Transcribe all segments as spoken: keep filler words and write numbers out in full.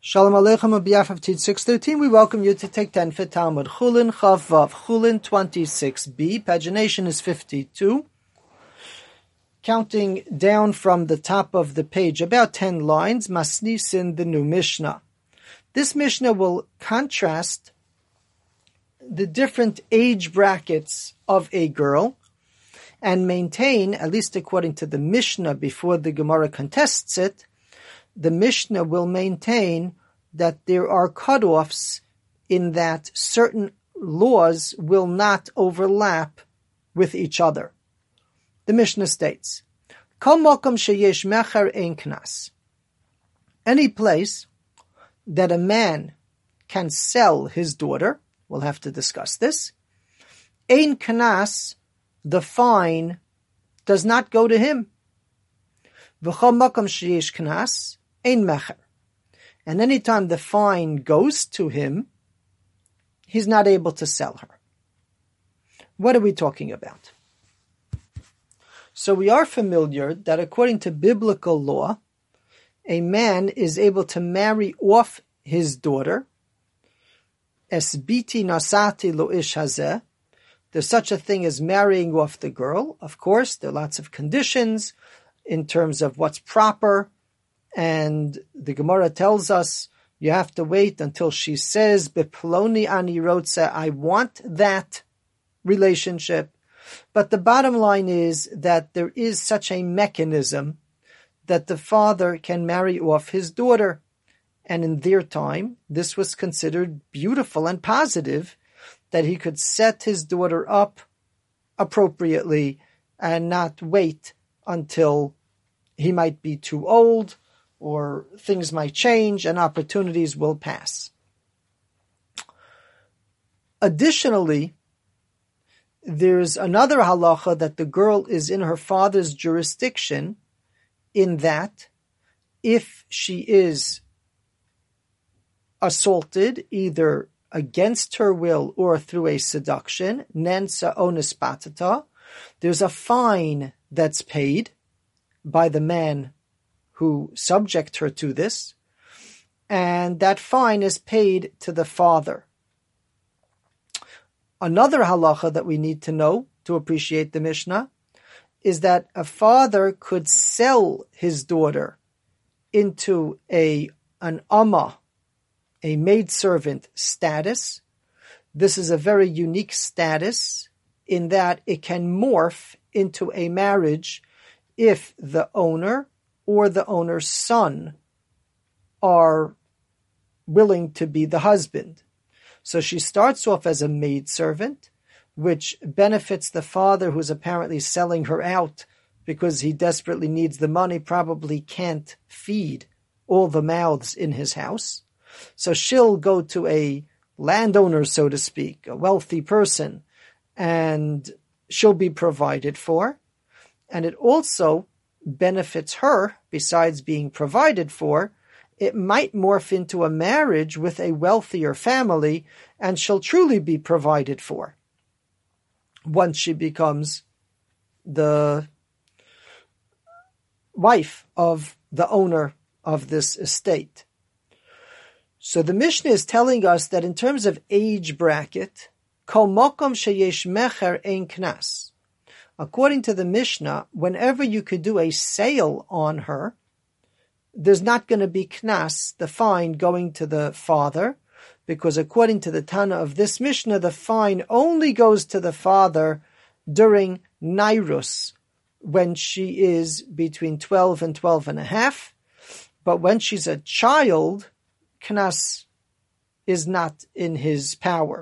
Shalom Aleichem on behalf of Teach six thirteen, we welcome you to take ten for Talmud Chulin Chav Vav Chulin twenty-six b. Pagination is fifty-two. Counting down from the top of the page, about ten lines, Masnisin, the new Mishnah. This Mishnah will contrast the different age brackets of a girl and maintain, at least according to the Mishnah before the Gemara contests it, the Mishnah will maintain that there are cutoffs in that certain laws will not overlap with each other. The Mishnah states, Kol makom sheyesh mecher ein knas. Any place that a man can sell his daughter, we'll have to discuss this, ein knas, the fine does not go to him. V'chol makom sheyesh knas, ein mecher. And anytime the fine goes to him, he's not able to sell her. What are we talking about? So we are familiar that according to biblical law, a man is able to marry off his daughter. Es biti nasati lo ish hazeh. There's such a thing as marrying off the girl. Of course, there are lots of conditions in terms of what's proper. And the Gemara tells us you have to wait until she says, Beploni ani rotze, I want that relationship. But the bottom line is that there is such a mechanism that the father can marry off his daughter. And in their time, this was considered beautiful and positive, that he could set his daughter up appropriately and not wait until he might be too old, or things might change and opportunities will pass. Additionally, there's another halacha that the girl is in her father's jurisdiction, in that if she is assaulted either against her will or through a seduction, nensa onis patata, there's a fine that's paid by the man who subject her to this, and that fine is paid to the father. Another halacha that we need to know to appreciate the Mishnah is that a father could sell his daughter into a an amma, a maidservant status. This is a very unique status in that it can morph into a marriage if the owner or the owner's son are willing to be the husband. So she starts off as a maidservant, which benefits the father who's apparently selling her out because he desperately needs the money, probably can't feed all the mouths in his house. So she'll go to a landowner, so to speak, a wealthy person, and she'll be provided for. And it also benefits her, besides being provided for, it might morph into a marriage with a wealthier family, and she'll truly be provided for once she becomes the wife of the owner of this estate. So the Mishnah is telling us that in terms of age bracket, kol makom sheyesh mecher ein knas. According to the Mishnah, whenever you could do a sale on her, there's not going to be knas, the fine, going to the father, because according to the Tana of this Mishnah, the fine only goes to the father during Nairus, when she is between twelve and twelve and a half. But when she's a child, knas is not in his power.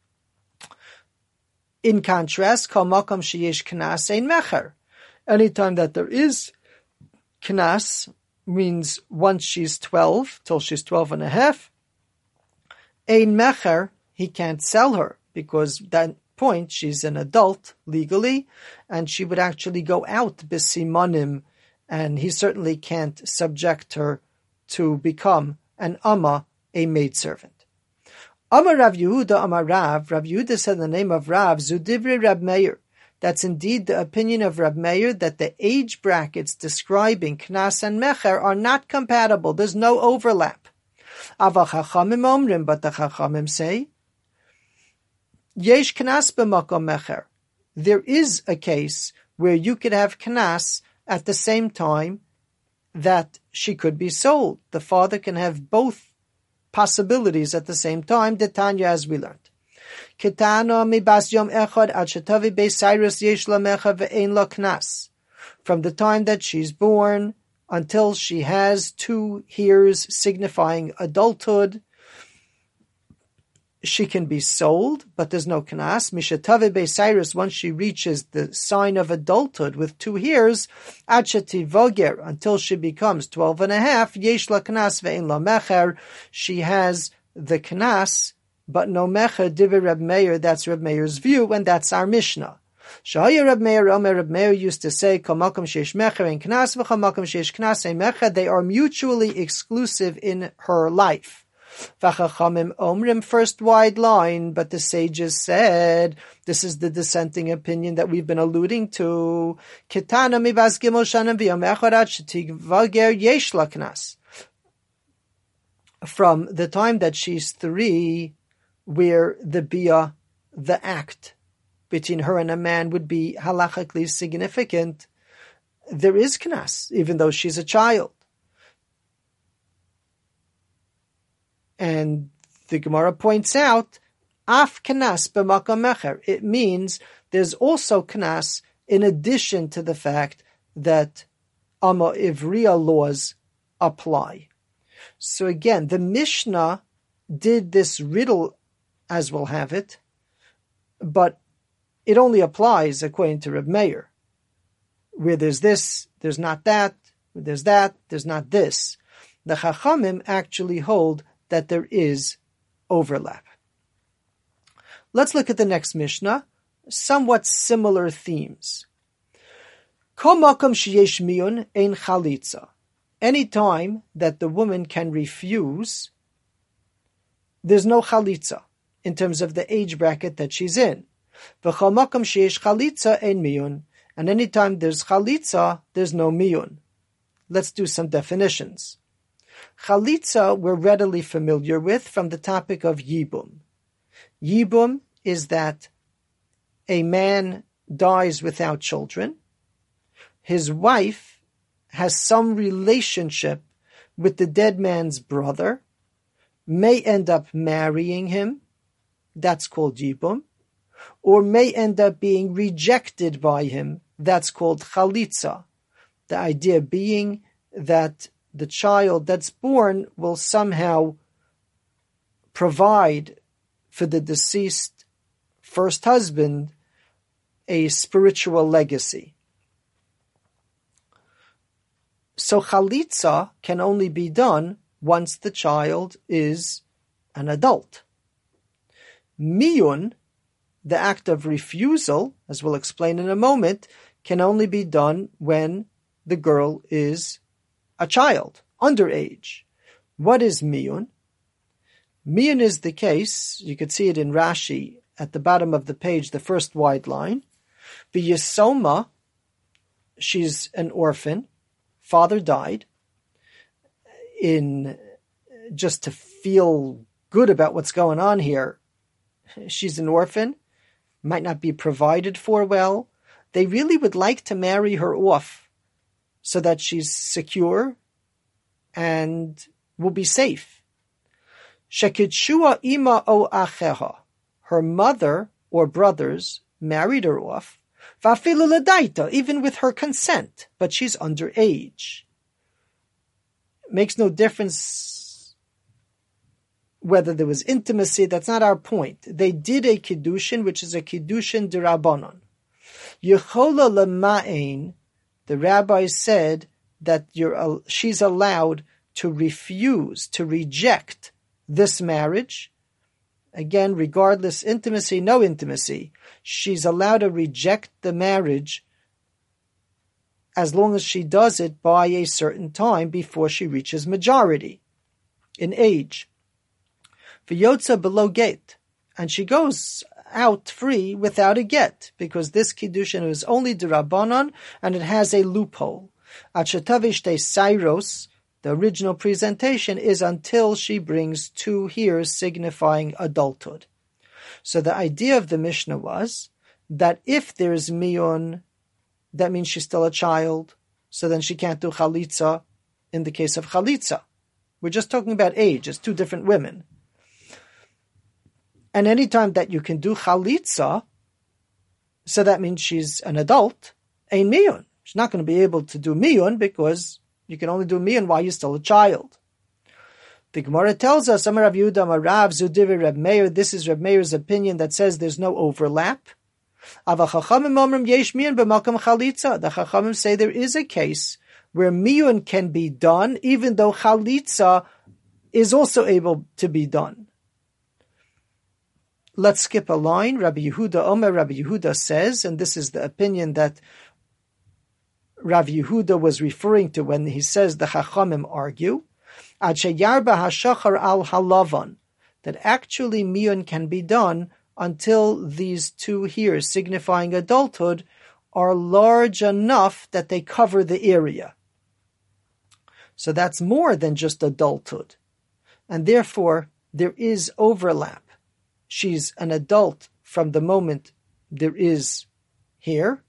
In contrast, kol makom sheyesh knas ein mecher. Anytime that there is knas, means once she's twelve, till she's twelve and a half, ein mecher, he can't sell her, because at that point she's an adult legally, and she would actually go out b'simanim, and he certainly can't subject her to become an amma, a maidservant. Amar Rav Yehuda, Amar Rav, Rav Yehuda said in the name of Rav, Zudivri Rab Meir. That's indeed the opinion of Rab Meir, that the age brackets describing Knas and Mecher are not compatible. There's no overlap. Ava chachamim omrim, but the chachamim say, yesh knas b'makom mecher. There is a case where you could have knas at the same time that she could be sold. The father can have both possibilities at the same time, the Tanya, as we learned. Ketana mibas yom echad ad shetavi beis Cyrus yesh la mecha ve'ein la knas. From the time that she's born until she has two years signifying adulthood, she can be sold, but there's no knas. Mishatave beis Cyrus, once she reaches the sign of adulthood with two years, ad shetivoger, until she becomes twelve and a half, yesh la knas ve'ein la mecher, she has the knas, but no mecher. Divrei Reb Meir, that's Reb Meir's view, and that's our Mishnah. Shahaya Reb Meir, Omer Reb Meir used to say, Kol makom sheish mecher ein knas, v'chol makom sheish knas ein mecher. They are mutually exclusive in her life. V'chachamim omrim, first wide line, but the sages said, this is the dissenting opinion that we've been alluding to. Ketana mibas gimel shanim v'yom echad ad shetigvager yesh la knas. From the time that she's three, where the bia, the act between her and a man would be halachically significant, there is knas, even though she's a child. And the Gemara points out, af knas b'makom mecher. It means there's also knas in addition to the fact that Amma Ivriya laws apply. So again, the Mishnah did this riddle, as we'll have it, but it only applies according to Reb Meir. Where there's this, there's not that, where there's that, there's not this. The Chachamim actually hold that there is overlap. Let's look at the next Mishnah, somewhat similar themes. Kol makom sheyesh miyun ein chalitza. Any time that the woman can refuse, there's no chalitza in terms of the age bracket that she's in. V'chol makom sheyesh chalitza ein miyun. And any time there's chalitza, there's no miyun. Let's do some definitions. Chalitza we're readily familiar with from the topic of yibum. Yibum is that a man dies without children. His wife has some relationship with the dead man's brother, may end up marrying him, that's called yibum, or may end up being rejected by him, that's called chalitza. The idea being that the child that's born will somehow provide for the deceased first husband a spiritual legacy. So chalitza can only be done once the child is an adult. Miyun, the act of refusal, as we'll explain in a moment, can only be done when the girl is a child, underage. What is miyun? Miyun is the case, you could see it in Rashi at the bottom of the page, the first wide line. B'yesoma, she's an orphan, father died. In just to feel good about what's going on here, she's an orphan, might not be provided for well. They really would like to marry her off so that she's secure and will be safe. Shekitshua ima o acheha. Her mother or brothers married her off, vafilu ledaita, even with her consent, but she's underage. Makes no difference whether there was intimacy, that's not our point. They did a kiddushin, which is a kiddushin d'Rabbanan. Yechola lema'ein, the rabbi said that you're, she's allowed to refuse, to reject this marriage. Again, regardless intimacy, no intimacy, she's allowed to reject the marriage as long as she does it by a certain time before she reaches majority in age. V'yotza below get, and she goes out free without a get, because this kiddushin is only d'Rabbanan and it has a loophole. Achatavish de Cyrus, the original presentation, is until she brings two hairs signifying adulthood. So the idea of the Mishnah was that if there's miyun, that means she's still a child, so then she can't do chalitza in the case of chalitza. We're just talking about age, it's two different women. And anytime that you can do chalitza, so that means she's an adult, ein miyun. She's not going to be able to do miyun because you can only do miyun while you're still a child. The Gemara tells us, Amar Rav Yehuda, Amar Rav, Zudivi Reb Meir, this is Reb Meir's opinion that says there's no overlap. The Chachamim say there is a case where miyun can be done, even though chalitza is also able to be done. Let's skip a line. Rabbi Yehuda Omer, Rabbi Yehuda says, and this is the opinion that Rav Yehuda was referring to when he says the Chachamim argue, Ad sheyarba hashachar al halavan, that actually miyun can be done until these two hairs signifying adulthood are large enough that they cover the area. So that's more than just adulthood. And therefore, there is overlap. She's an adult from the moment there is hair.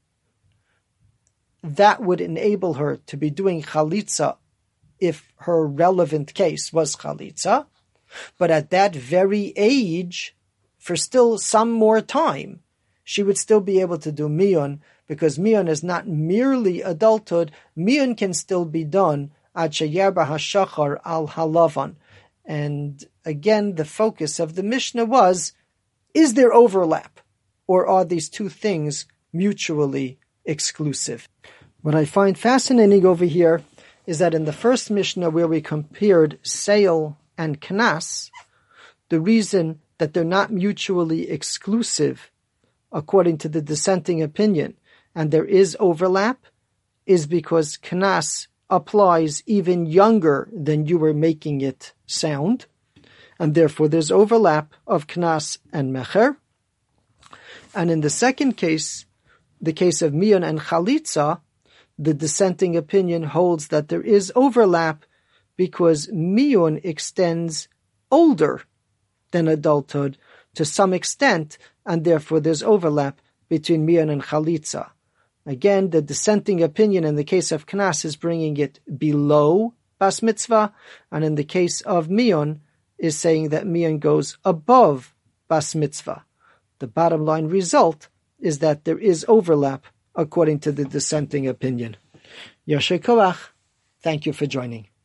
That would enable her to be doing chalitza if her relevant case was chalitza. But at that very age, for still some more time, she would still be able to do miyun, because miyun is not merely adulthood. Miyun can still be done ad sheyarba hashachar al halavan. And again, the focus of the Mishnah was, is there overlap? Or are these two things mutually exclusive? What I find fascinating over here is that in the first Mishnah where we compared Seil and Knas, the reason that they're not mutually exclusive, according to the dissenting opinion, and there is overlap, is because Knas applies even younger than you were making it sound, and therefore there's overlap of Knas and Mecher. And in the second case, the case of Miyun and Chalitza, the dissenting opinion holds that there is overlap because Miyun extends older than adulthood to some extent, and therefore there's overlap between Miyun and Chalitza. Again, the dissenting opinion in the case of Knas is bringing it below Bas Mitzvah, and in the case of Miyun is saying that Miyun goes above Bas Mitzvah. The bottom line result is that there is overlap according to the dissenting opinion. Yasher Koach, thank you for joining.